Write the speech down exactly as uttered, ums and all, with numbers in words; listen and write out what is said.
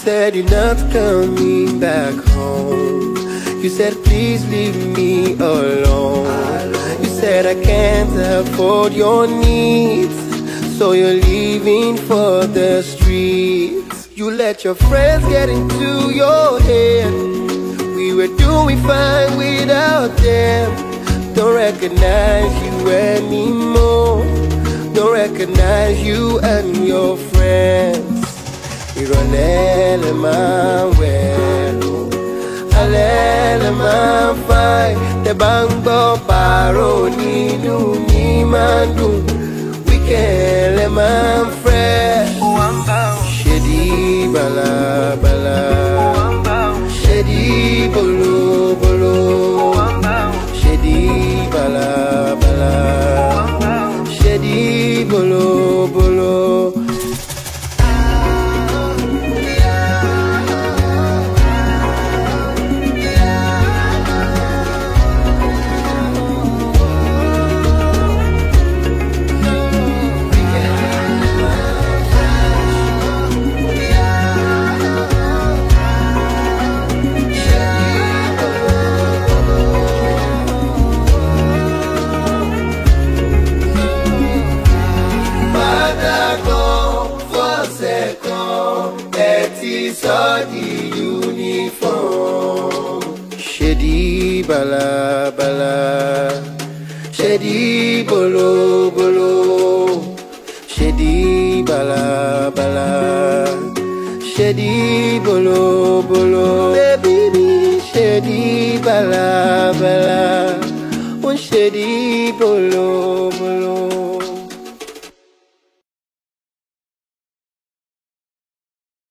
said you're not coming back home. You said please leave me alone. You said I can't afford your needs, so you're leaving for the streets. You let your friends get into your head. We were doing fine without them. Don't recognize you anymore. Don't recognize you and your friends. Ìrọ̀lẹ́ lẹ máa ń wẹ̀ o, alẹ́ lẹ máa ń fàì. Tẹ́ bá ń gbọ́ pààrọ̀ nínú mi máa ń dùn. Weekend lẹ máa ń fẹ́. Ṣèdí bàlàbàlà, ṣèdí bòlòbòlò, ṣèdí bàlàbàlà, ṣèdí bòlòbòlò. The uniform. Shady bala bala, shady bolo bolo, shady bala bala, shady bolo bolo. Baby, shady bala bala, oh shady bolo bolo.